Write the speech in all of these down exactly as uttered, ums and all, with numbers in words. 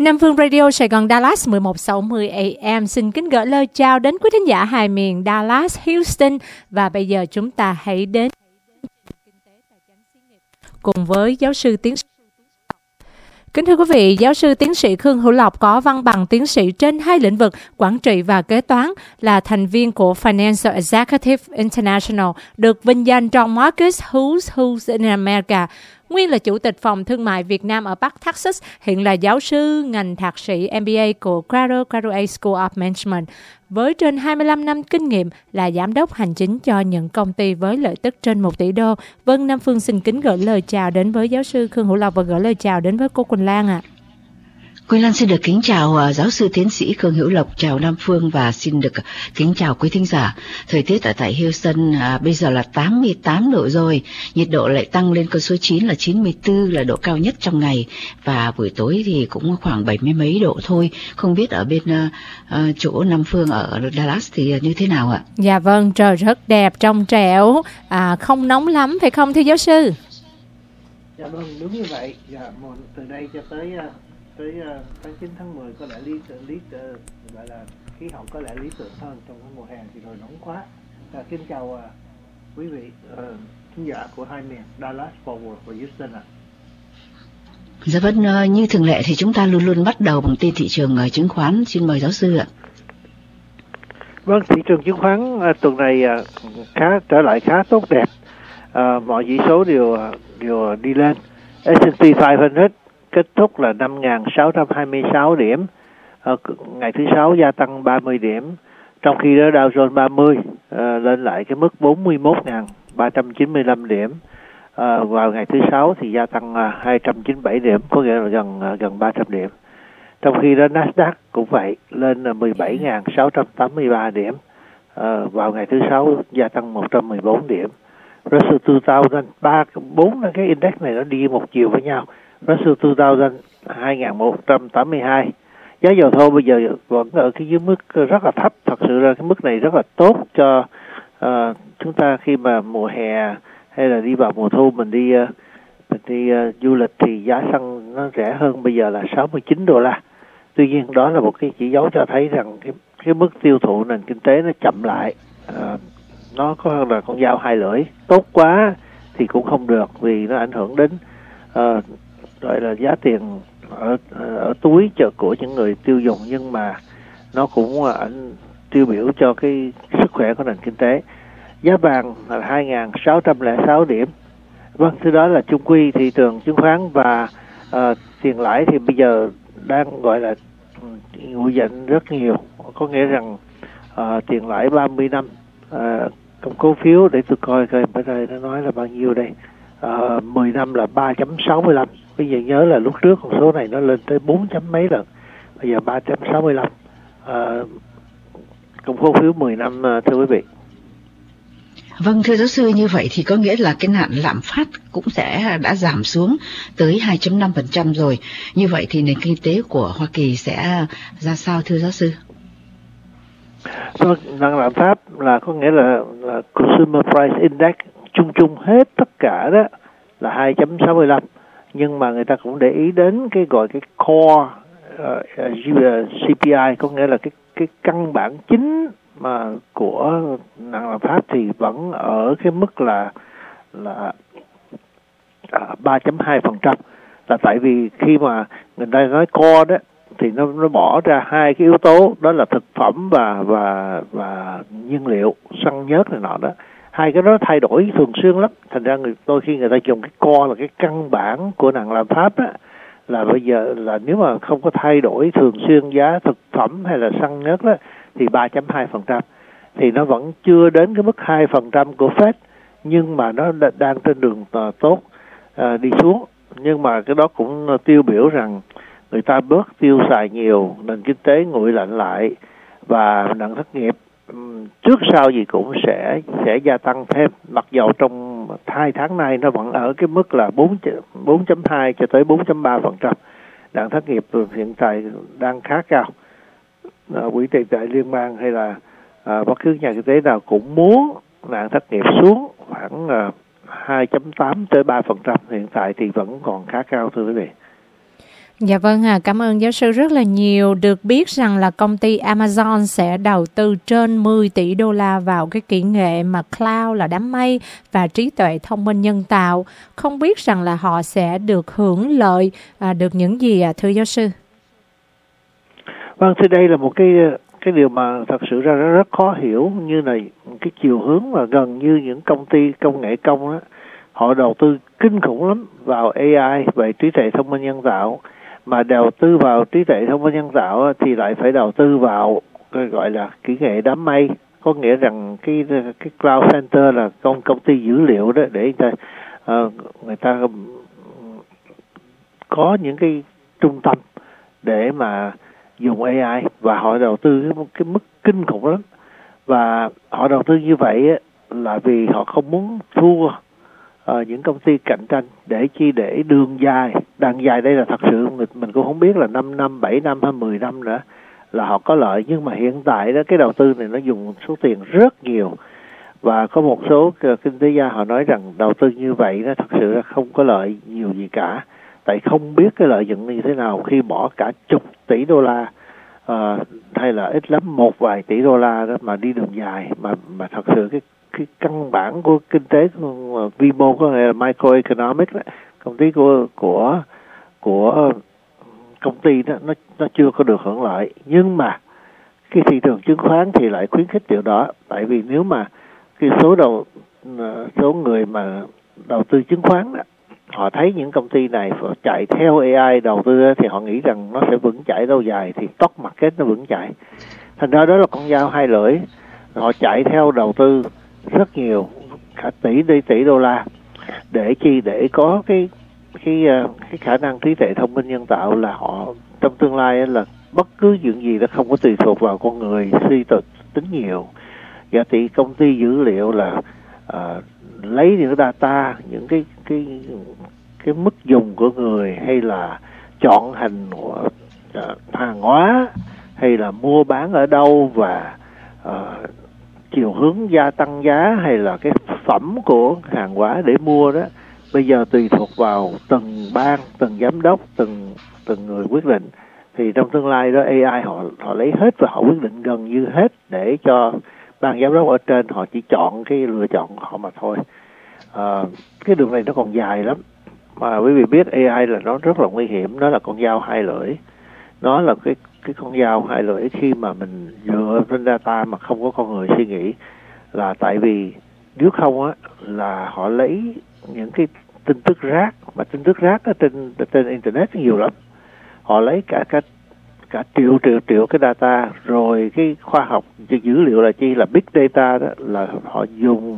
Nam Phương Radio Sài Gòn Dallas mười một sáu mươi A M xin kính gửi lời chào đến quý thính giả hai miền Dallas, Houston. Và bây giờ chúng ta hãy đến cùng với giáo sư tiến sĩ. Kính thưa quý vị, giáo sư tiến sĩ Khương Hữu Lộc có văn bằng tiến sĩ trên hai lĩnh vực quản trị và kế toán, là thành viên của Financial Executive International, được vinh danh trong Marcus Who's Who's in America. Nguyên là Chủ tịch Phòng Thương mại Việt Nam ở Bắc Texas, hiện là giáo sư ngành thạc sĩ M B A của Cradle Graduate School of Management. Với trên hai mươi lăm năm kinh nghiệm là giám đốc hành chính cho những công ty với lợi tức trên một tỷ đô. Vâng, Nam Phương xin kính gửi lời chào đến với giáo sư Khương Hữu Lộc và gửi lời chào đến với cô Quỳnh Lan ạ. À. Quỳnh Lan xin được kính chào uh, giáo sư tiến sĩ Khương Hữu Lộc, chào Nam Phương và xin được kính chào quý thính giả. Thời tiết ở tại Houston uh, bây giờ là tám mươi tám độ rồi, nhiệt độ lại tăng lên con số chín là chín mươi tư là độ cao nhất trong ngày, và buổi tối thì cũng khoảng bảy mươi mấy độ thôi. Không biết ở bên uh, uh, chỗ Nam Phương ở Dallas thì như thế nào ạ? Dạ vâng, trời rất đẹp, trong trẻo, à, không nóng lắm phải không thưa giáo sư? Dạ vâng, đúng như vậy. Dạ, từ đây cho tới uh... tới uh, tháng chín tháng mười có lẽ lý lý uh, gọi là khí hậu có lẽ lý tưởng hơn. Trong cái mùa hè thì rồi nóng quá. À, kính chào uh, quý vị uh, khán giả của hai miền Dallas, Fort Worth và Houston ạ. Dạ vâng, uh, như thường lệ thì chúng ta luôn luôn bắt đầu bằng tin thị trường uh, chứng khoán. Xin mời giáo sư ạ. Vâng, thị trường chứng khoán uh, tuần này uh, khá trở lại khá tốt đẹp. Uh, mọi chỉ số đều uh, đều đi lên. S and P năm trăm kết thúc là năm nghìn sáu trăm hai mươi sáu điểm, ờ, ngày thứ sáu gia tăng ba mươi điểm, trong khi đó Dow Jones ba mươi ờ, lên lại cái mức bốn mươi mốt nghìn ba trăm chín mươi lăm điểm, ờ, vào ngày thứ sáu thì gia tăng uh, hai trăm chín mươi bảy điểm, có nghĩa là gần uh, gần ba trăm điểm. Trong khi đó Nasdaq cũng vậy, lên là mười bảy nghìn sáu trăm tám mươi ba điểm, ờ, vào ngày thứ sáu gia tăng một trăm mười bốn điểm. Russell hai nghìn, ba bốn cái index này nó đi một chiều với nhau. Russell hai nghìn hai nghìn một trăm tám mươi hai. Giá dầu thô bây giờ vẫn ở cái dưới mức rất là thấp. Thật sự là cái mức này rất là tốt cho uh, chúng ta khi mà mùa hè hay là đi vào mùa thu mình đi uh, mình đi uh, du lịch thì giá xăng nó rẻ hơn, bây giờ là sáu mươi chín đô la. Tuy nhiên đó là một cái chỉ dấu cho thấy rằng cái cái mức tiêu thụ nền kinh tế nó chậm lại. Uh, nó có là con dao hai lưỡi. Tốt quá thì cũng không được, vì nó ảnh hưởng đến uh, gọi là giá tiền ở ở túi chợ của những người tiêu dùng, nhưng mà nó cũng ảnh tiêu biểu cho cái sức khỏe của nền kinh tế. Giá vàng là hai nghìn sáu trăm lẻ sáu điểm. Vâng, thứ đó là chung quy thị trường chứng khoán, và uh, tiền lãi thì bây giờ đang gọi là nguội dạnh rất nhiều, có nghĩa rằng uh, tiền lãi ba mươi năm uh, trong cổ phiếu, để tôi coi coi bây giờ nó nói là bao nhiêu đây. Uh, mười năm là ba chấm sáu mươi lăm. Bây giờ nhớ là lúc trước con số này nó lên tới bốn chấm mấy lần, bây giờ ba chấm sáu mươi lăm. Uh, công cổ phiếu mười năm, uh, thưa quý vị. Vâng, thưa giáo sư, như vậy thì có nghĩa là cái nạn lạm phát cũng sẽ đã giảm xuống tới hai chấm năm phần trăm rồi. Như vậy thì nền kinh tế của Hoa Kỳ sẽ ra sao thưa giáo sư? Vâng, nạn lạm phát là có nghĩa là, là Consumer Price Index chung chung hết tất cả đó là hai chấm sáu mươi lăm, nhưng mà người ta cũng để ý đến cái gọi cái core uh, C P I, có nghĩa là cái cái căn bản chính mà của nạn lạm phát thì vẫn ở cái mức là là uh, ba chấm hai phần trăm. Là tại vì khi mà người ta nói core đó thì nó nó bỏ ra hai cái yếu tố, đó là thực phẩm và và và nhiên liệu, xăng nhớt này nọ đó. Hai cái đó thay đổi thường xuyên lắm, thành ra người đôi khi người ta dùng cái core là cái căn bản của nạn lạm phát á, là bây giờ là nếu mà không có thay đổi thường xuyên giá thực phẩm hay là xăng nhớt đó thì ba chấm hai phần trăm, thì nó vẫn chưa đến cái mức hai phần trăm của Fed, nhưng mà nó đang trên đường tốt à, đi xuống. Nhưng mà cái đó cũng tiêu biểu rằng người ta bớt tiêu xài nhiều, nền kinh tế nguội lạnh lại, và nạn thất nghiệp trước sau gì cũng sẽ sẽ gia tăng thêm. Mặc dầu trong hai tháng nay nó vẫn ở cái mức là bốn chấm hai cho tới bốn chấm ba phần trăm. Nạn thất nghiệp hiện tại đang khá cao. À, Quỹ tiền tệ liên bang hay là à, bất cứ nhà kinh tế nào cũng muốn nạn thất nghiệp xuống khoảng à, hai chấm tám tới ba phần trăm. Hiện tại thì vẫn còn khá cao thưa quý vị. Dạ vâng, à, cảm ơn giáo sư rất là nhiều. Được biết rằng là công ty Amazon sẽ đầu tư trên mười tỷ đô la vào cái kỹ nghệ mà cloud là đám mây và trí tuệ thông minh nhân tạo. Không biết rằng là họ sẽ được hưởng lợi, à, được những gì à, thưa giáo sư? Vâng, thì đây là một cái cái điều mà thật sự ra rất, rất khó hiểu, như này cái chiều hướng mà gần như những công ty công nghệ công đó, họ đầu tư kinh khủng lắm vào a i, về trí tuệ thông minh nhân tạo. Mà đầu tư vào trí tuệ thông minh nhân tạo thì lại phải đầu tư vào cái gọi là kỹ nghệ đám mây, có nghĩa rằng cái cái cloud center là công công ty dữ liệu đó, để người ta uh, người ta có những cái trung tâm để mà dùng a i, và họ đầu tư cái, cái mức kinh khủng lắm. Và họ đầu tư như vậy là vì họ không muốn thua uh, những công ty cạnh tranh, để chi để đường dài. Đường dài đây là thật sự mình, mình cũng không biết là năm năm, bảy năm hay mười năm nữa là họ có lợi. Nhưng mà hiện tại đó, cái đầu tư này nó dùng số tiền rất nhiều. Và có một số kinh tế gia họ nói rằng đầu tư như vậy nó thật sự là không có lợi nhiều gì cả. Tại không biết cái lợi nhuận như thế nào khi bỏ cả chục tỷ đô la uh, hay là ít lắm một vài tỷ đô la đó mà đi đường dài. Mà mà thật sự cái cái căn bản của kinh tế của vi mô, có nghĩa là microeconomics đó, công ty của của của công ty đó nó nó chưa có được hưởng lợi. Nhưng mà cái thị trường chứng khoán thì lại khuyến khích điều đó. Tại vì nếu mà cái số đầu số người mà đầu tư chứng khoán đó, họ thấy những công ty này chạy theo a i đầu tư thì họ nghĩ rằng nó sẽ vững chãi lâu dài, thì stock market nó vững chãi. Thành ra đó là con dao hai lưỡi. Họ chạy theo đầu tư rất nhiều, cả tỷ đi tỷ đô la, để chi để có cái cái cái khả năng trí tuệ thông minh nhân tạo, là họ trong tương lai là bất cứ chuyện gì nó không có tùy thuộc vào con người suy tính nhiều. Và thì công ty dữ liệu là uh, lấy những data, những cái cái cái mức dùng của người, hay là chọn hành uh, hàng hóa, hay là mua bán ở đâu, và uh, chiều hướng gia tăng giá, hay là cái phẩm của hàng hóa để mua đó, bây giờ tùy thuộc vào từng ban, từng giám đốc, từng từng người quyết định. Thì trong tương lai đó a i họ họ lấy hết và họ quyết định gần như hết, để cho ban giám đốc ở trên họ chỉ chọn cái lựa chọn của họ mà thôi. À, cái đường này nó còn dài lắm. Mà quý vị biết a i là nó rất là nguy hiểm, nó là con dao hai lưỡi. Nó là cái cái con dao hai lưỡi khi mà mình dựa trên data mà không có con người suy nghĩ. Là tại vì nếu không á là họ lấy những cái tin tức rác, mà tin tức rác ở trên trên internet nhiều lắm. Họ lấy cả cả cả triệu triệu triệu cái data, rồi cái khoa học dữ liệu là chi, là big data đó, là họ dùng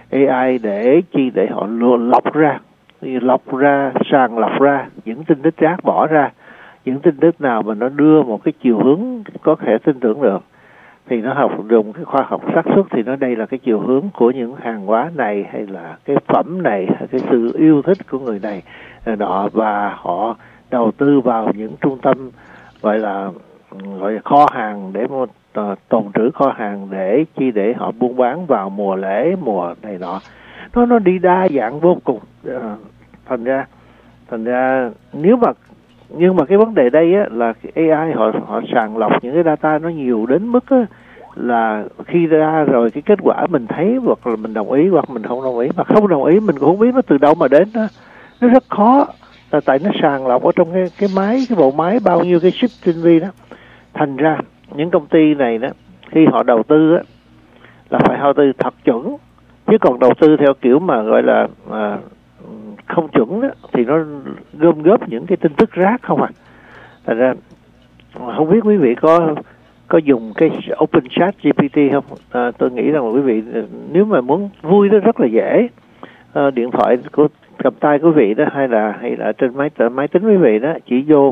a i để chi để họ lọc ra, lọc ra, sàng lọc ra những tin tức rác, bỏ ra những tin tức nào mà nó đưa một cái chiều hướng có thể tin tưởng được, thì nó học dùng cái khoa học xác suất, thì nó đây là cái chiều hướng của những hàng hóa này, hay là cái phẩm này, hay cái sự yêu thích của người này đó, và họ đầu tư vào những trung tâm gọi là gọi là kho hàng, để một uh, tồn trữ kho hàng, để chi để họ buôn bán vào mùa lễ, mùa này nọ. Nó nó đi đa dạng vô cùng. Uh, thành ra thành ra nếu mà nhưng mà cái vấn đề đây á là a i họ họ sàng lọc những cái data nó nhiều đến mức á, là khi ra rồi cái kết quả mình thấy, hoặc là mình đồng ý hoặc mình không đồng ý, mà không đồng ý mình cũng không biết nó từ đâu mà đến đó. Nó rất khó, là tại nó sàng lọc ở trong cái cái máy, cái bộ máy bao nhiêu cái chip tinh vi đó. Thành ra những công ty này đó, khi họ đầu tư á là phải đầu tư thật chuẩn, chứ còn đầu tư theo kiểu mà gọi là à, không chuẩn đó, thì nó gom góp những cái tin tức rác không à. Thành ra không biết quý vị có có dùng cái Open Chat giê pê tê không? À, tôi nghĩ rằng quý vị nếu mà muốn vui đó rất là dễ. À, điện thoại của cầm tay quý vị đó, hay là hay là trên máy máy tính quý vị đó, chỉ vô uh,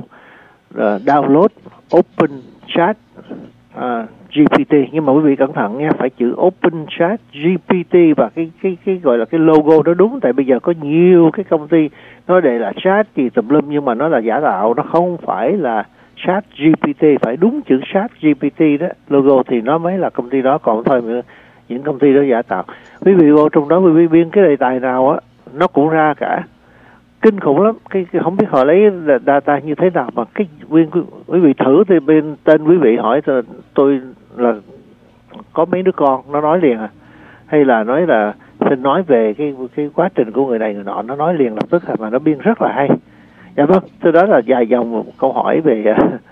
download Open Chat uh, giê pê tê, nhưng mà quý vị cẩn thận nha, phải chữ Open Chat giê pê tê và cái cái cái gọi là cái logo đó đúng. Tại bây giờ có nhiều cái công ty nói đây là chat gì tùm lum, nhưng mà nó là giả tạo, nó không phải là Chat giê pê tê, phải đúng chữ Chat giê pê tê đó, logo thì nó mới là công ty đó. Còn thôi những công ty đó giả tạo. Quý vị vô trong đó quý vị biên cái đề tài nào á, nó cũng ra cả. kinh khủng lắm. Cái, cái không biết họ lấy data như thế nào, mà cái viên quý vị thử thì bên tên quý vị hỏi tôi, tôi là có mấy đứa con, nó nói liền à, hay là nói là xin nói về cái cái quá trình của người này người nọ, nó nói liền lập tức à, mà nó biên rất là hay. Dạ vâng, tôi đó là dài dòng một câu hỏi về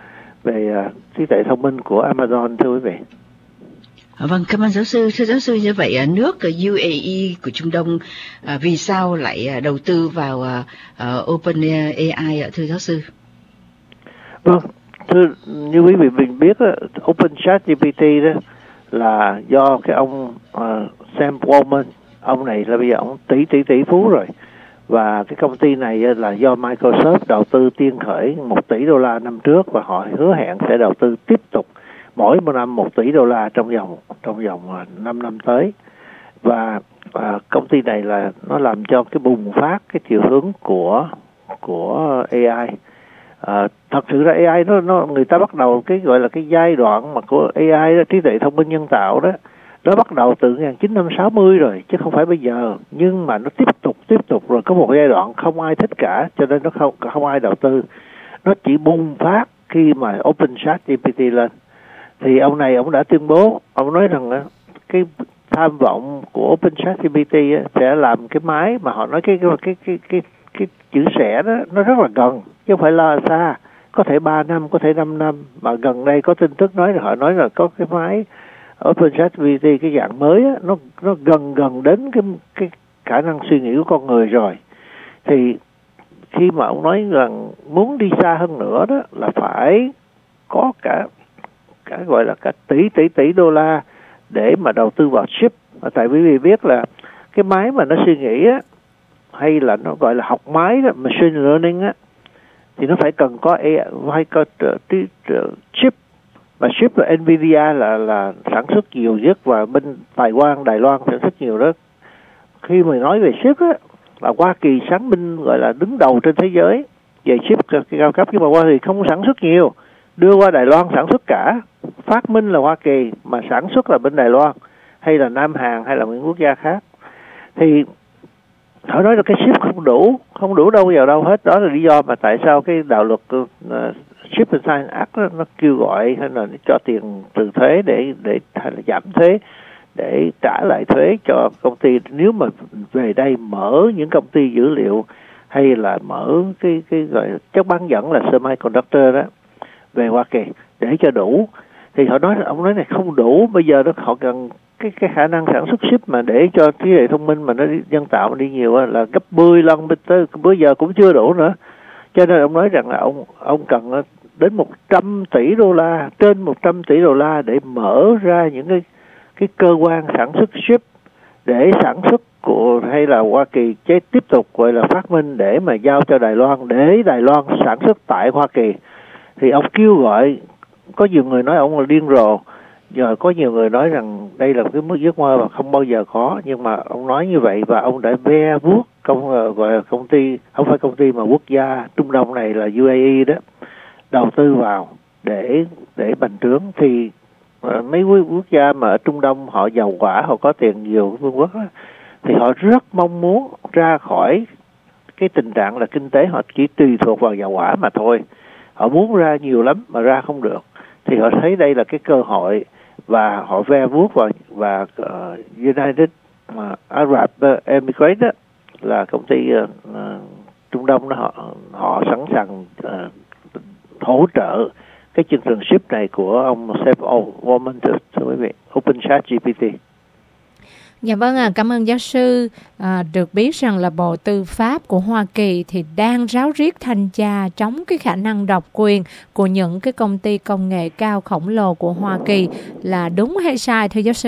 về trí tuệ thông minh của Amazon, thưa quý vị. Vâng, cảm ơn giáo sư. Thưa giáo sư, như vậy nước u a e của Trung Đông à, vì sao lại đầu tư vào uh, OpenAI ạ, thưa giáo sư? Vâng, thưa, như quý vị mình biết, OpenChatGPT đó là do cái ông uh, Sam Altman, ông này là bây giờ ông tỷ tỷ tỷ phú rồi, và cái công ty này là do Microsoft đầu tư tiên khởi một tỷ đô la năm trước, và họ hứa hẹn sẽ đầu tư tiếp tục mỗi một năm một tỷ đô la trong vòng trong vòng năm năm tới. Và, và công ty này là nó làm cho cái bùng phát cái chiều hướng của của a i. À, thật sự ra a i nó nó người ta bắt đầu cái gọi là cái giai đoạn mà của a i đó, trí tuệ thông minh nhân tạo đó, nó bắt đầu từ một nghìn chín trăm sáu mươi rồi chứ không phải bây giờ, nhưng mà nó tiếp tục tiếp tục rồi có một giai đoạn không ai thích cả, cho nên nó không không ai đầu tư. Nó chỉ bùng phát khi mà OpenChatGPT lên. Thì ông này ông đã tuyên bố, ông nói rằng cái tham vọng của OpenChatGPT sẽ làm cái máy mà họ nói cái cái cái cái cái, cái chữ sẽ đó nó rất là gần chứ không phải là xa, có thể ba năm, có thể năm năm, mà gần đây có tin tức nói là họ nói là có cái máy OpenChatGPT cái dạng mới á, nó nó gần gần đến cái cái khả năng suy nghĩ của con người rồi. Thì khi mà ông nói rằng muốn đi xa hơn nữa đó là phải có cả cả gọi là cả tỷ tỷ tỷ đô la để mà đầu tư vào chip. Tại vì vì biết là cái máy mà nó suy nghĩ á, hay là nó gọi là học máy đó, machine learning á, thì nó phải cần có a i, phải có chip. Mà chip là Nvidia là là sản xuất nhiều nhất, và bên Đài Loan Đài Loan sản xuất nhiều đó. Khi mà nói về chip á, là Hoa Kỳ sáng minh gọi là đứng đầu trên thế giới về chip cao cấp, nhưng mà Hoa Kỳ không sản xuất nhiều, đưa qua Đài Loan sản xuất cả. Phát minh là Hoa Kỳ mà sản xuất là bên Đài Loan hay là Nam Hàn hay là những quốc gia khác. Thì họ nói là cái chip không đủ, không đủ đâu vào đâu hết. Đó là lý do mà tại sao cái đạo luật uh, Chip and Science Act đó, nó kêu gọi hay là cho tiền từ thuế để để hay là giảm thuế để trả lại thuế cho công ty nếu mà về đây mở những công ty dữ liệu hay là mở cái cái gọi chất bán dẫn là semiconductor đó về Hoa Kỳ để cho đủ. Thì họ nói, ông nói này không đủ, bây giờ đó họ cần cái cái khả năng sản xuất chip mà để cho trí tuệ thông minh mà nó nhân tạo mà đi nhiều là gấp mười lần, tới bây giờ cũng chưa đủ nữa. Cho nên ông nói rằng là ông ông cần đến một trăm tỷ đô la, trên một trăm tỷ đô la để mở ra những cái cái cơ quan sản xuất chip để sản xuất của hay là Hoa Kỳ chế tiếp tục gọi là phát minh để mà giao cho Đài Loan, để Đài Loan sản xuất tại Hoa Kỳ. Thì ông kêu gọi, có nhiều người nói ông là điên rồ, giờ có nhiều người nói rằng đây là cái mức giấc mơ mà không bao giờ có, nhưng mà ông nói như vậy và ông đã ve vuốt công gọi là công ty, không phải công ty mà quốc gia Trung Đông này là u a e đó đầu tư vào để để bành trướng. Thì mấy quốc gia mà ở Trung Đông họ giàu quả, họ có tiền nhiều vương quốc đó, thì họ rất mong muốn ra khỏi cái tình trạng là kinh tế họ chỉ tùy thuộc vào dầu hỏa mà thôi. Họ muốn ra nhiều lắm mà ra không được, thì họ thấy đây là cái cơ hội và họ ve vuốt vào. Và uh, United uh, Arab Emirates đó, là công ty uh, uh, Trung Đông đó, họ họ sẵn sàng uh, hỗ trợ cái chương trình ship này của ông Sam Altman, thưa quý vị, OpenChatGPT. Dạ vâng ạ, à, cảm ơn giáo sư. À, được biết rằng là Bộ Tư pháp của Hoa Kỳ thì đang ráo riết thanh tra chống cái khả năng độc quyền của những cái công ty công nghệ cao khổng lồ của Hoa Kỳ, là đúng hay sai thưa giáo sư?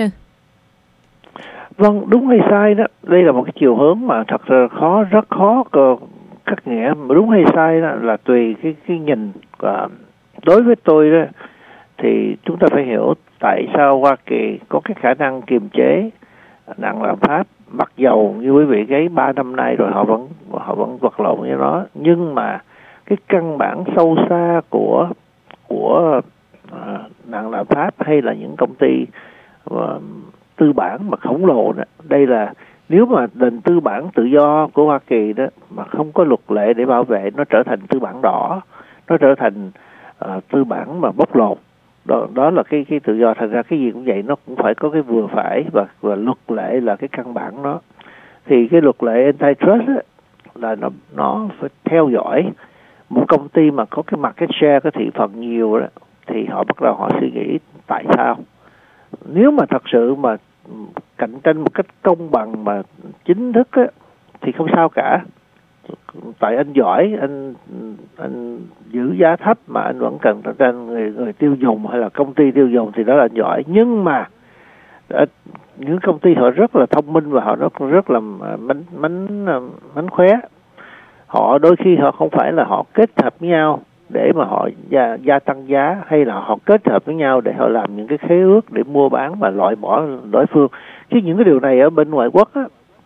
Vâng, đúng hay sai đó, đây là một cái chiều hướng mà thật ra khó, rất khó cắt nghĩa. Đúng hay sai đó là tùy cái cái nhìn. Và đối với tôi đó thì chúng ta phải hiểu tại sao Hoa Kỳ có cái khả năng kiềm chế nặng lạm phát, mặc dầu như quý vị thấy ba năm nay rồi họ vẫn họ vẫn vật lộn với nó, nhưng mà cái căn bản sâu xa của của uh, nặng lạm phát hay là những công ty uh, tư bản mà khổng lồ đó, đây là Nếu mà nền tư bản tự do của Hoa Kỳ đó mà không có luật lệ để bảo vệ, nó trở thành tư bản đỏ, nó trở thành uh, tư bản mà bóc lột. Đó, đó là cái cái tự do. Thành ra cái gì cũng vậy, nó cũng phải có cái vừa phải, và, và luật lệ là cái căn bản đó. Thì cái luật lệ antitrust á, là nó nó phải theo dõi. Một công ty mà có cái market share, cái thị phần nhiều đó, thì họ bắt đầu họ suy nghĩ tại sao. Nếu mà thật sự mà cạnh tranh một cách công bằng mà chính thức á, thì không sao cả. Tại anh giỏi, anh anh giữ giá thấp mà anh vẫn cần cạnh tranh người người tiêu dùng hay là công ty tiêu dùng, thì đó là anh giỏi. Nhưng mà những công ty họ rất là thông minh và họ rất rất là mánh mánh mánh khóe. Họ đôi khi họ không phải là họ kết hợp với nhau để mà họ gia, gia tăng giá, hay là họ kết hợp với nhau để họ làm những cái khế ước để mua bán và loại bỏ đối phương. Chứ những cái điều này ở bên ngoại quốc á,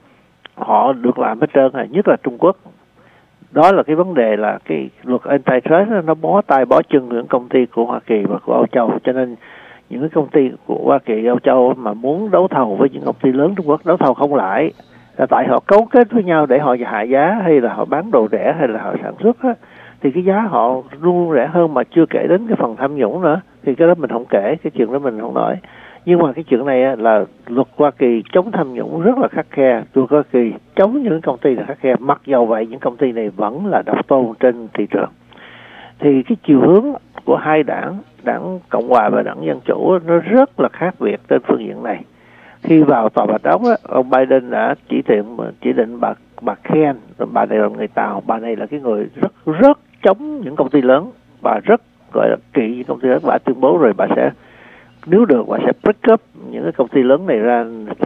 họ được làm hết trơn, nhất là Trung Quốc. Đó là cái vấn đề là cái luật antitrust nó bó tay bó chân những công ty của Hoa Kỳ và của Âu Châu. Cho nên những cái công ty của Hoa Kỳ, Âu Châu mà muốn đấu thầu với những công ty lớn Trung Quốc, đấu thầu không lại, là tại họ cấu kết với nhau để họ hạ giá, hay là họ bán đồ rẻ, hay là họ sản xuất á, thì cái giá họ luôn rẻ hơn, mà chưa kể đến cái phần tham nhũng nữa. Thì cái đó mình không kể, cái chuyện đó mình không nói. Nhưng mà cái chuyện này là luật Hoa Kỳ chống tham nhũng rất là khắt khe, luật Hoa Kỳ chống những công ty là khắt khe. Mặc dầu vậy, những công ty này vẫn là độc tôn trên thị trường. Thì cái chiều hướng của hai đảng, đảng Cộng Hòa và đảng Dân Chủ, nó rất là khác biệt trên phương diện này. Khi vào Tòa Bạch Ốc, ông Biden đã chỉ định chỉ định bà bà Ken, bà này là người Tàu, bà này là cái người rất rất chống những công ty lớn, bà rất gọi là kỵ những công ty lớn. Bà tuyên bố rồi bà sẽ, nếu được, bà sẽ break up những cái công ty lớn này ra,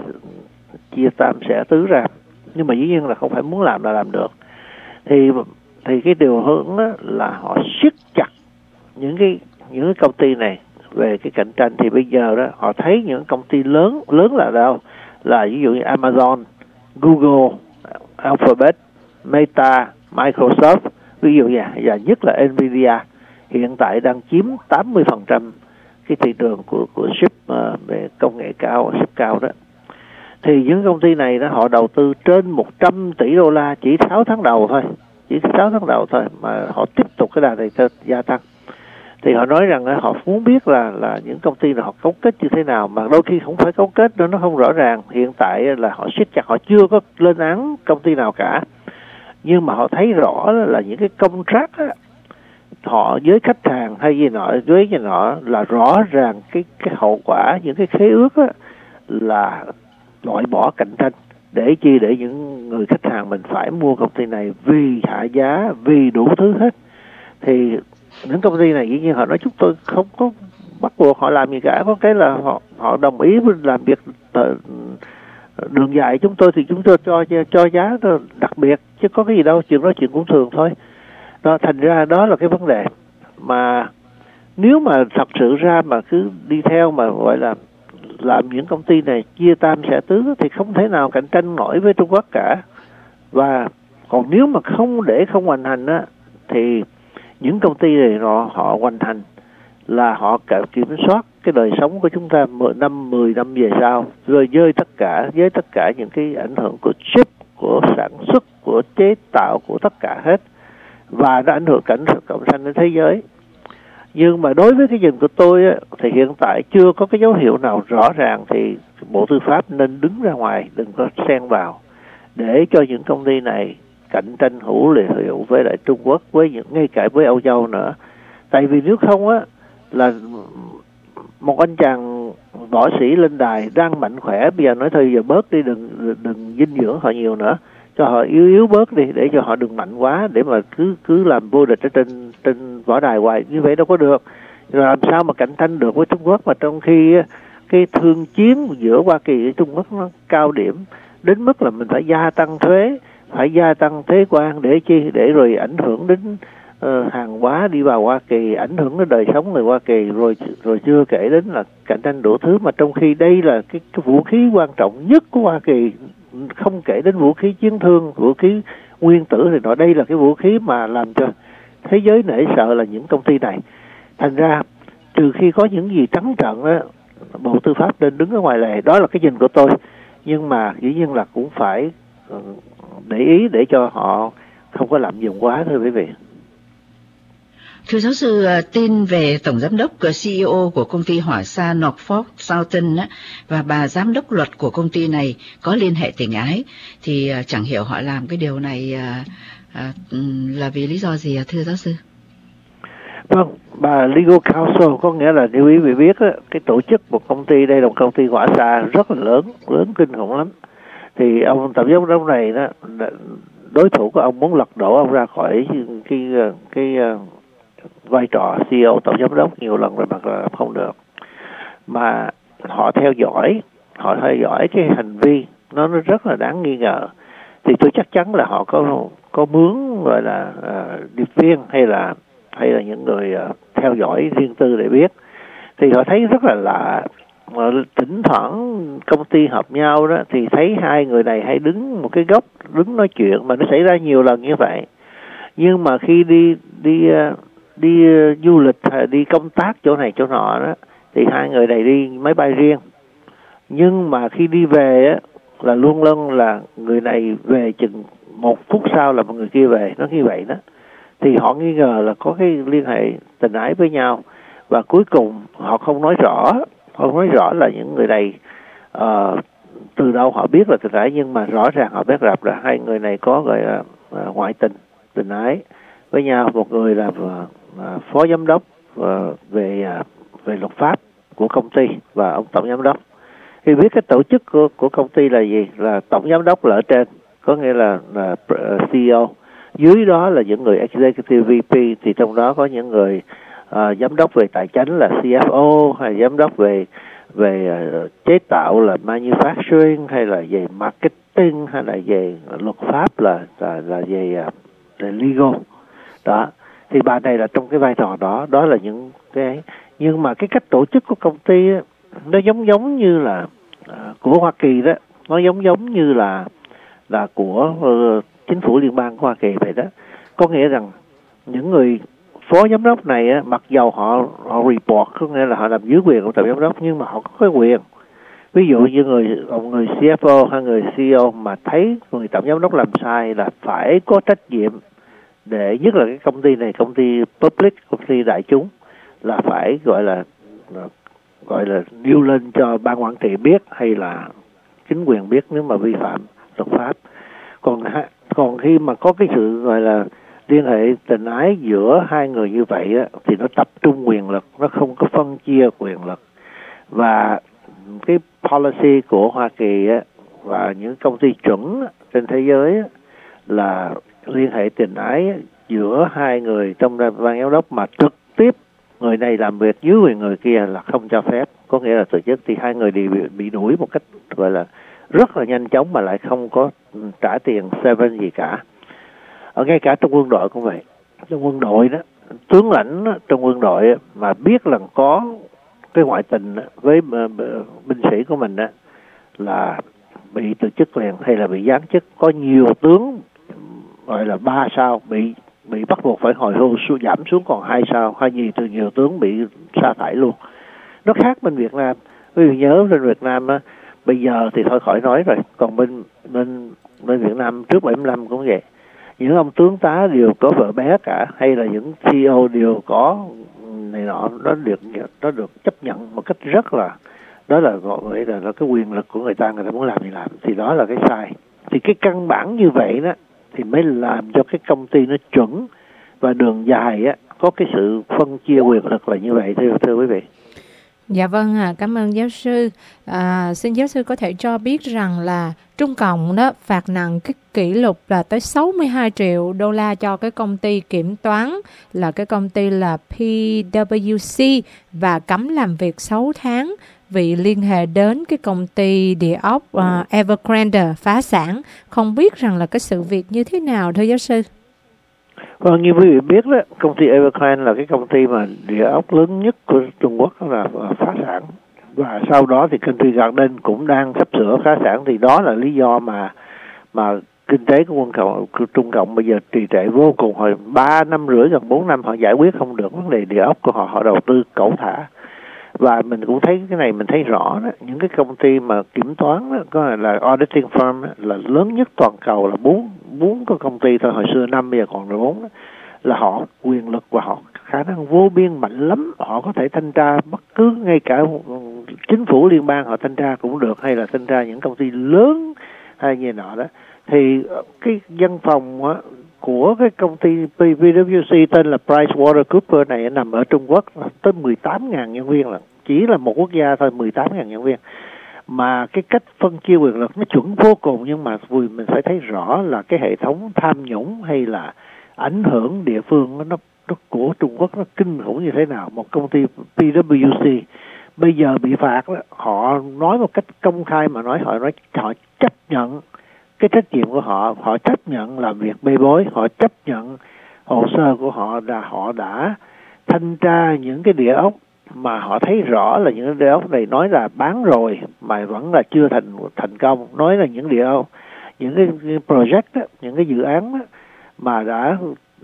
chia tam sẽ tứ ra. Nhưng mà dĩ nhiên là không phải muốn làm là làm được. Thì thì cái điều hướng đó là họ siết chặt những cái những cái công ty này về cái cạnh tranh. Thì bây giờ đó họ thấy những công ty lớn lớn là đâu, là ví dụ như Amazon, Google, Alphabet, Meta, Microsoft, ví dụ như và nhất là Nvidia hiện tại đang chiếm tám mươi phần trăm cái thị trường của của chip uh, về công nghệ cao, chip cao đó. Thì những công ty này đó họ đầu tư trên một trăm tỷ đô la chỉ sáu tháng đầu thôi, chỉ sáu tháng đầu thôi mà họ tiếp tục cái đà này gia tăng. Thì họ nói rằng họ muốn biết là là những công ty là họ cấu kết như thế nào, mà đôi khi không phải cấu kết nữa, nó không rõ ràng. Hiện tại là họ siết chặt, họ chưa có lên án công ty nào cả, nhưng mà họ thấy rõ là những cái contract á, họ với khách hàng hay gì nọ, với gì nọ là rõ ràng cái cái hậu quả, những cái khế ước á, là loại bỏ cạnh tranh. Để chi? Để những người khách hàng mình phải mua công ty này vì hạ giá, vì đủ thứ hết. Thì những công ty này dĩ nhiên họ nói chúng tôi không có bắt buộc họ làm gì cả, có cái là họ họ đồng ý làm việc đường dài chúng tôi thì chúng tôi cho cho giá đặc biệt, chứ có cái gì đâu, chuyện đó chuyện cũng thường thôi. Đó, thành ra đó là cái vấn đề mà nếu mà thật sự ra mà cứ đi theo mà gọi là làm những công ty này chia tam xẻ tứ thì không thể nào cạnh tranh nổi với Trung Quốc cả. Và còn nếu mà không để không hoành hành á, thì những công ty này họ, họ hoành hành là họ kiểm soát cái đời sống của chúng ta mười năm, mười năm về sau, rồi với tất cả với tất cả những cái ảnh hưởng của chip, của sản xuất, của chế tạo, của tất cả hết, và nó ảnh hưởng cảnh cộng sản đến thế giới. Nhưng mà đối với cái nhìn của tôi á, thì hiện tại chưa có cái dấu hiệu nào rõ ràng, thì Bộ Tư pháp nên đứng ra ngoài, đừng có xen vào, để cho những công ty này cạnh tranh hữu lệ hiệu với lại Trung Quốc, với những ngay cả với Âu Châu nữa. Tại vì nếu không á, là một anh chàng võ sĩ lên đài đang mạnh khỏe, bây giờ nói thôi giờ bớt đi, đừng đừng dinh dưỡng họ nhiều nữa, cho họ yếu yếu bớt đi, để cho họ đừng mạnh quá, để mà cứ cứ làm vô địch ở trên trên võ đài hoài, như vậy đâu có được. Rồi làm sao mà cạnh tranh được với Trung Quốc, mà trong khi cái thương chiến giữa Hoa Kỳ và Trung Quốc nó cao điểm đến mức là mình phải gia tăng thuế, phải gia tăng thuế quan để chi, để rồi ảnh hưởng đến uh, hàng hóa đi vào Hoa Kỳ, ảnh hưởng đến đời sống người Hoa Kỳ, rồi rồi chưa kể đến là cạnh tranh đủ thứ. Mà trong khi đây là cái, cái vũ khí quan trọng nhất của Hoa Kỳ, không kể đến vũ khí chiến thương, vũ khí nguyên tử thì nói, đây là cái vũ khí mà làm cho thế giới nể sợ là những công ty này. Thành ra trừ khi có những gì trắng trợn đó, Bộ Tư pháp nên đứng ở ngoài lề. Đó là cái nhìn của tôi. nhưng mà dĩ nhiên là cũng phải để ý để cho họ không có lạm dụng quá, thưa quý vị. Thưa giáo sư, tin về tổng giám đốc xê e ô của công ty hỏa xa Norfolk Southern và bà giám đốc luật của công ty này có liên hệ tình ái, thì chẳng hiểu họ làm cái điều này là vì lý do gì, thưa giáo sư? Vâng, bà Legal Counsel có nghĩa là nếu quý vị biết cái tổ chức một công ty, đây là một công ty hỏa xa rất là lớn, lớn kinh khủng lắm. Thì ông tổng giám đốc này đó, đối thủ của ông muốn lật đổ ông ra khỏi cái cái, cái vai trò xê e ô tổng giám đốc nhiều lần rồi mà không được. Mà họ theo dõi, họ theo dõi cái hành vi nó nó rất là đáng nghi ngờ. Thì tôi chắc chắn là họ có có mướn gọi là uh, điệp viên hay là hay là những người uh, theo dõi riêng tư để biết. Thì họ thấy rất là lạ. Mà thỉnh thoảng công ty họp nhau đó thì thấy hai người này hay đứng một cái góc đứng nói chuyện, mà nó xảy ra nhiều lần như vậy. Nhưng mà khi đi đi uh, đi uh, du lịch hay đi công tác chỗ này chỗ nọ đó thì hai người này đi máy bay riêng. Nhưng mà khi đi về á là luôn luôn là người này về chừng một phút sau là một người kia về, nó như vậy đó. Thì họ nghi ngờ là có cái liên hệ tình ái với nhau, và cuối cùng họ không nói rõ, họ không nói rõ là những người này uh, từ đâu họ biết là tình ái, nhưng mà rõ ràng họ biết rằng là hai người này có gọi là uh, ngoại tình, tình ái với nhau. Một người là uh, phó giám đốc uh, về uh, về luật pháp của công ty và ông tổng giám đốc. Thì biết cái tổ chức của của công ty là gì, là tổng giám đốc là ở trên, có nghĩa là, là xê e ô. Dưới đó là những người executive vê pê, thì trong đó có những người uh, giám đốc về tài chính là xê ép ô, hay giám đốc về về uh, chế tạo là manufacturing, hay là về marketing, hay là về luật pháp là là, là về uh, là legal. Đó. Thì bà này là trong cái vai trò đó, đó là những cái. Nhưng mà cái cách tổ chức của công ty á, nó giống giống như là uh, của Hoa Kỳ đó, nó giống giống như là là của uh, chính phủ liên bang của Hoa Kỳ vậy đó. Có nghĩa rằng những người phó giám đốc này á, mặc dầu họ họ report, có nghĩa là họ làm dưới quyền của tổng giám đốc, nhưng mà họ có cái quyền. Ví dụ như người ông người xê ép ô hay người xê e ô mà thấy người tổng giám đốc làm sai là phải có trách nhiệm, để nhất là cái công ty này, công ty public, công ty đại chúng, là phải gọi là gọi là nêu lên cho ban quản trị biết hay là chính quyền biết nếu mà vi phạm luật pháp. Còn còn khi mà có cái sự gọi là liên hệ tình ái giữa hai người như vậy á, thì nó tập trung quyền lực, nó không có phân chia quyền lực. Và cái policy của Hoa Kỳ á, và những công ty chuẩn trên thế giới á, là liên hệ tình ái giữa hai người trong ban giám đốc mà trực tiếp người này làm việc dưới quyền người kia là không cho phép. Có nghĩa là tổ chức thì hai người đều bị, bị đuổi một cách gọi là rất là nhanh chóng, mà lại không có trả tiền seven gì cả. Ở ngay cả trong quân đội cũng vậy. Trong quân đội đó, tướng lãnh đó, trong quân đội đó, mà biết là có cái ngoại tình đó, với binh sĩ của mình đó, là bị từ chức liền hay là bị giáng chức. Có nhiều tướng gọi là ba sao bị bị bắt buộc phải hồi hưu, giảm xuống còn hai sao, hay gì từ nhiều tướng bị sa thải luôn. Nó khác bên Việt Nam. Quý vị nhớ bên Việt Nam á, bây giờ thì thôi khỏi nói rồi. Còn bên bên bên Việt Nam trước bảy mươi lăm cũng vậy. Những ông tướng tá đều có vợ bé cả, hay là những xê e ô đều có này nọ, nó được nó được chấp nhận một cách rất là, đó là gọi là, là cái quyền lực của người ta, người ta muốn làm gì làm, thì đó là cái sai. Thì cái căn bản như vậy đó thì mới làm cho cái công ty nó chuẩn và đường dài á, có cái sự phân chia quyền lực là như vậy, thưa thưa quý vị. Dạ vâng, à, cảm ơn giáo sư. À, xin giáo sư có thể cho biết rằng là Trung Cộng đó phạt nặng cái kỷ lục là tới sáu mươi hai triệu đô la cho cái công ty kiểm toán là cái công ty là pê vê xê, và cấm làm việc sáu tháng vì liên hệ đến cái công ty địa ốc uh, Evergrande phá sản. Không biết rằng là cái sự việc như thế nào, thưa giáo sư? Vâng, như quý vị biết đó, công ty Evergrande là cái công ty mà địa ốc lớn nhất của Trung Quốc là phá sản. Và sau đó thì Country Garden cũng đang sắp sửa phá sản. Thì đó là lý do mà mà kinh tế của quân cộng, của Trung Cộng bây giờ trì trệ vô cùng. Hồi ba năm rưỡi, gần bốn năm họ giải quyết không được vấn đề địa ốc của họ. Họ đầu tư cẩu thả. Và mình cũng thấy cái này, mình thấy rõ đó, những cái công ty mà kiểm toán đó, có là auditing firm đó, là lớn nhất toàn cầu là bốn bốn cái công ty thôi, hồi xưa năm bây giờ còn là bốn đó, là họ quyền lực và họ khả năng vô biên mạnh lắm, họ có thể thanh tra bất cứ, ngay cả chính phủ liên bang họ thanh tra cũng được, hay là thanh tra những công ty lớn hay như nọ đó. Thì cái văn phòng á, của cái công ty pê vê kép xê tên là PricewaterhouseCoopers này nằm ở Trung Quốc, tới mười tám nghìn nhân viên, là chỉ là một quốc gia thôi, mười tám nghìn nhân viên. Mà cái cách phân chia quyền lực nó chuẩn vô cùng, nhưng mà vì mình phải thấy rõ là cái hệ thống tham nhũng hay là ảnh hưởng địa phương nó, nó của Trung Quốc nó kinh khủng như thế nào. Một công ty pê vê kép xê bây giờ bị phạt đó, họ nói một cách công khai mà nói, họ nói họ chấp nhận cái trách nhiệm của họ, họ chấp nhận làm việc bê bối, họ chấp nhận hồ sơ của họ là họ đã thanh tra những cái địa ốc mà họ thấy rõ là những cái địa ốc này nói là bán rồi mà vẫn là chưa thành thành công, nói là những địa ốc, những cái project đó, những cái dự án đó, mà đã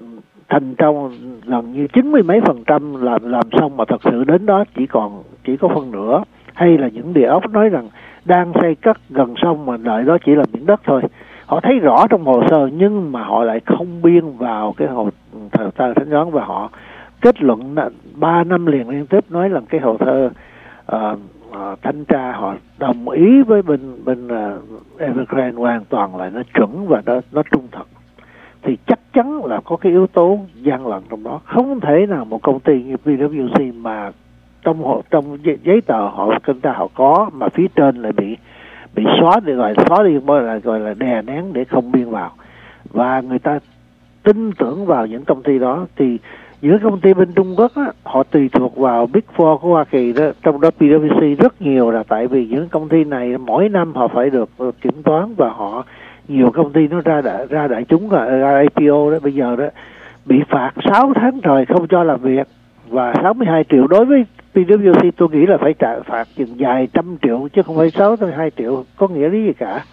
thành công gần như chín mươi mấy phần trăm làm làm xong mà thật sự đến đó chỉ còn chỉ có phân nửa, hay là những địa ốc nói rằng đang xây cất gần xong mà đợi đó chỉ là miếng đất thôi. Họ thấy rõ trong hồ sơ nhưng mà họ lại không biên vào cái hồ sơ thanh toán, và họ kết luận ba năm liền liên tiếp nói là cái hồ sơ uh, uh, thanh tra họ đồng ý với bên bên uh, Evergrande hoàn toàn là nó chuẩn và nó nó trung thực. Thì chắc chắn là có cái yếu tố gian lận trong đó. Không thể nào một công ty như pê vê kép xê mà trong hộ, trong giấy tờ họ thanh tra họ có, mà phía trên lại bị bị xóa, để gọi xóa đi, gọi là gọi là đè nén để không biên vào, và người ta tin tưởng vào những công ty đó. Thì giữa công ty bên Trung Quốc á, họ tùy thuộc vào Big Four của Hoa Kỳ đó, trong đó pê vê kép xê rất nhiều, là tại vì những công ty này mỗi năm họ phải được kiểm toán, và họ nhiều công ty nó ra đại, ra đại chúng, ra i pê o đó, bây giờ đó bị phạt sáu tháng trời không cho làm việc, và sáu mươi hai triệu. Đối với pê vê kép xê tôi nghĩ là phải trả phạt chừng vài trăm triệu chứ không phải sáu mươi hai triệu có nghĩa lý gì cả.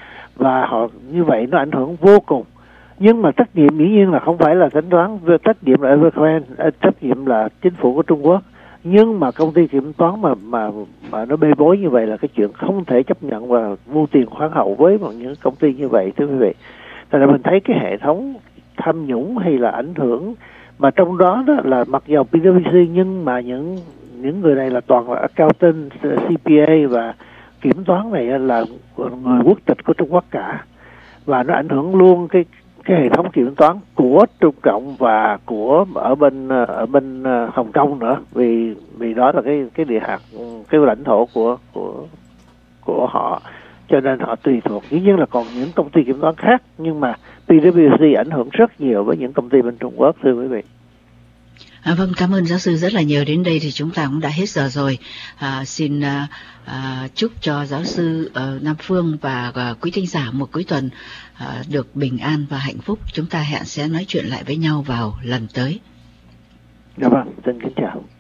Và họ như vậy nó ảnh hưởng vô cùng. Nhưng mà trách nhiệm dĩ nhiên là không phải là thanh toán, trách nhiệm là Evergrande, trách nhiệm là chính phủ của Trung Quốc. Nhưng mà công ty kiểm toán mà mà mà nó bê bối như vậy là cái chuyện không thể chấp nhận, và vô tiền khoáng hậu với một những công ty như vậy, thưa quý vị. Tại vì mình thấy cái hệ thống tham nhũng hay là ảnh hưởng, mà trong đó đó là mặc dầu pê vê kép xê nhưng mà những những người này là toàn là accountant, xê pê a và kiểm toán này là người quốc tịch của Trung Quốc cả, và nó ảnh hưởng luôn cái cái hệ thống kiểm toán của Trung Cộng và của ở bên ở bên Hồng Kông nữa, vì vì đó là cái cái địa hạt, cái lãnh thổ của của của họ, cho nên họ tùy thuộc. Dĩ nhiên là còn những công ty kiểm toán khác, nhưng mà pê vê kép xê ảnh hưởng rất nhiều với những công ty bên Trung Quốc, thưa quý vị. À, vâng, cảm ơn giáo sư rất là nhiều. Đến đây thì chúng ta cũng đã hết giờ rồi. À, xin à, à, chúc cho giáo sư uh, Nam Phương và uh, quý thính giả một cuối tuần uh, được bình an và hạnh phúc. Chúng ta hẹn sẽ nói chuyện lại với nhau vào lần tới. Dạ vâng, xin kính chào.